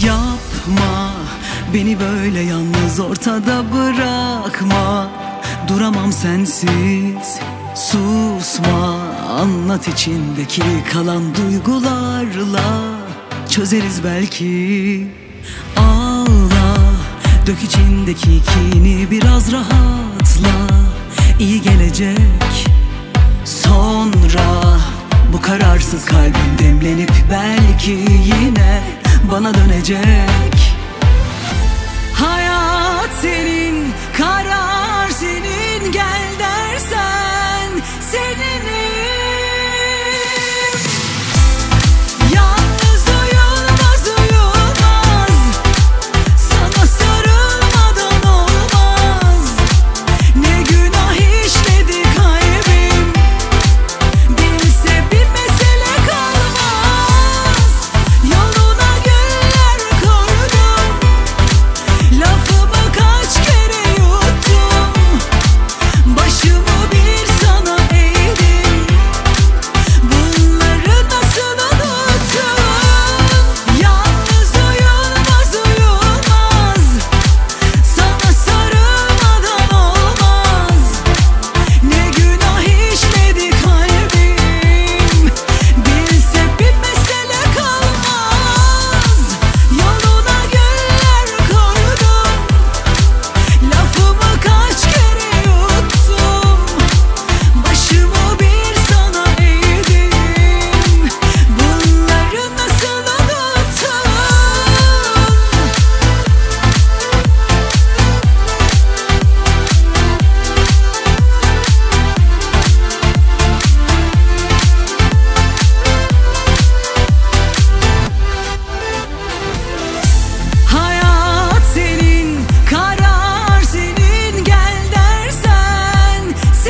Yapma, beni böyle yalnız ortada bırakma. Duramam sensiz, susma. Anlat içindeki kalan duygularla, çözeriz belki. Ağla, dök içindeki kini, biraz rahatla. İyi gelecek sonra. Bu kararsız kalbim demlenip belki yine bana dönecek. Hayat senin, karar senin, gel dersen seninim. Yalnız uyulmaz uyulmaz, sana sarılmadan olmaz. Ne günah işledi kalbim, bilse bir mesele kalmaz. Yoluna güller koydum, lafımı kaç kere yuttum. Başımı bir sana eğdim, bunları nasıl unuttun? Yalnız uyulmaz uyulmaz, sana sarılmadan olmaz. Ne günah işledi kalbim, bilse bir mesele kalmaz. Yoluna güller koydum, lafımı kaç kere yuttum. Başımı bir sana eğdim, bunları nasıl unuttun? Hayat senin, karar senin, gel dersen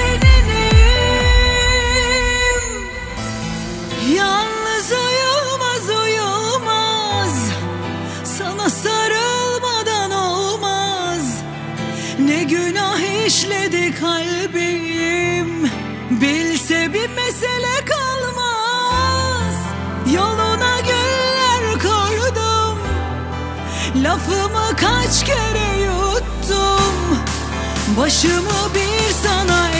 seninim. Yalnız uyulmaz uyulmaz, sana sarılmadan olmaz. Ne günah işledi kalbim, bilse bir mesele kalmaz. Yoluna güller koydum, lafımı kaç kere yuttum. Başımı bir sana